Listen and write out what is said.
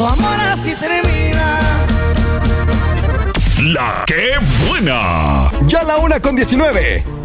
tu amor así termina. La que buena. Ya la 1:19.